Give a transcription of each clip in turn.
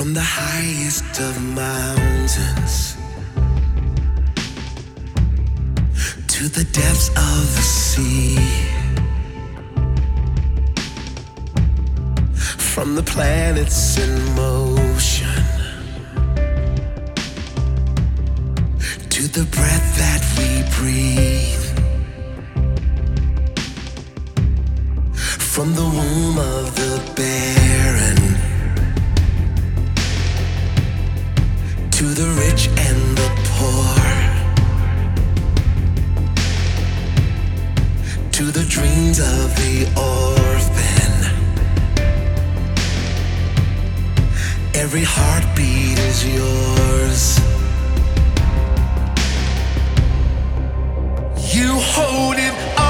From the highest of mountains to the depths of the sea, from the planets in motion to the breath that we breathe, from the womb of the barren to the rich and the poor, to the dreams of the orphan. Every heartbeat is yours. You hold it all.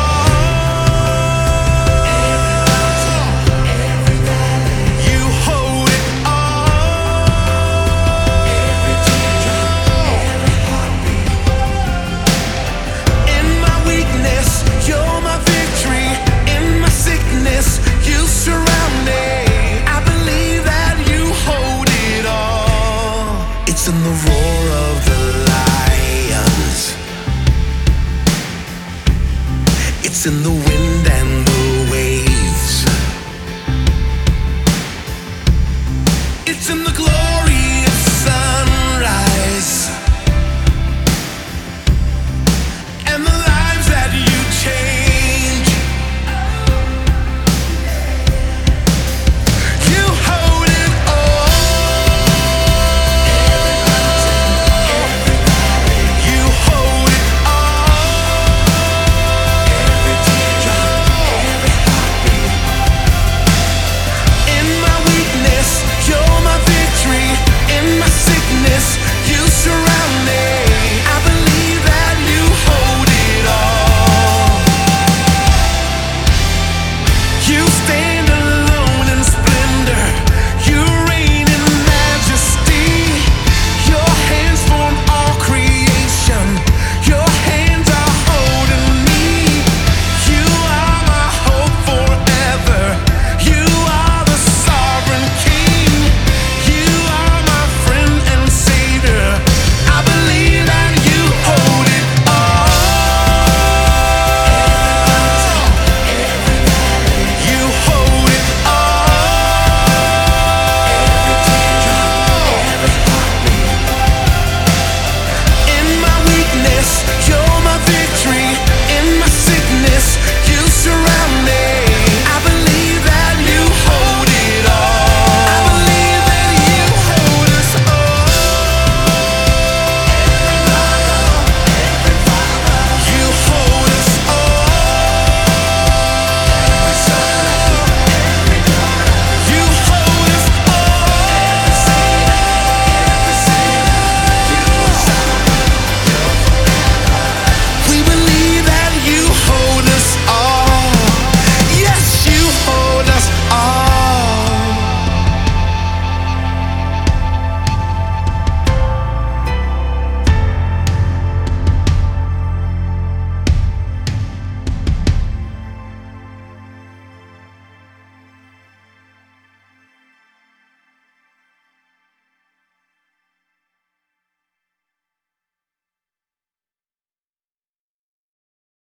It's in the roar of the lions. It's in the wind and the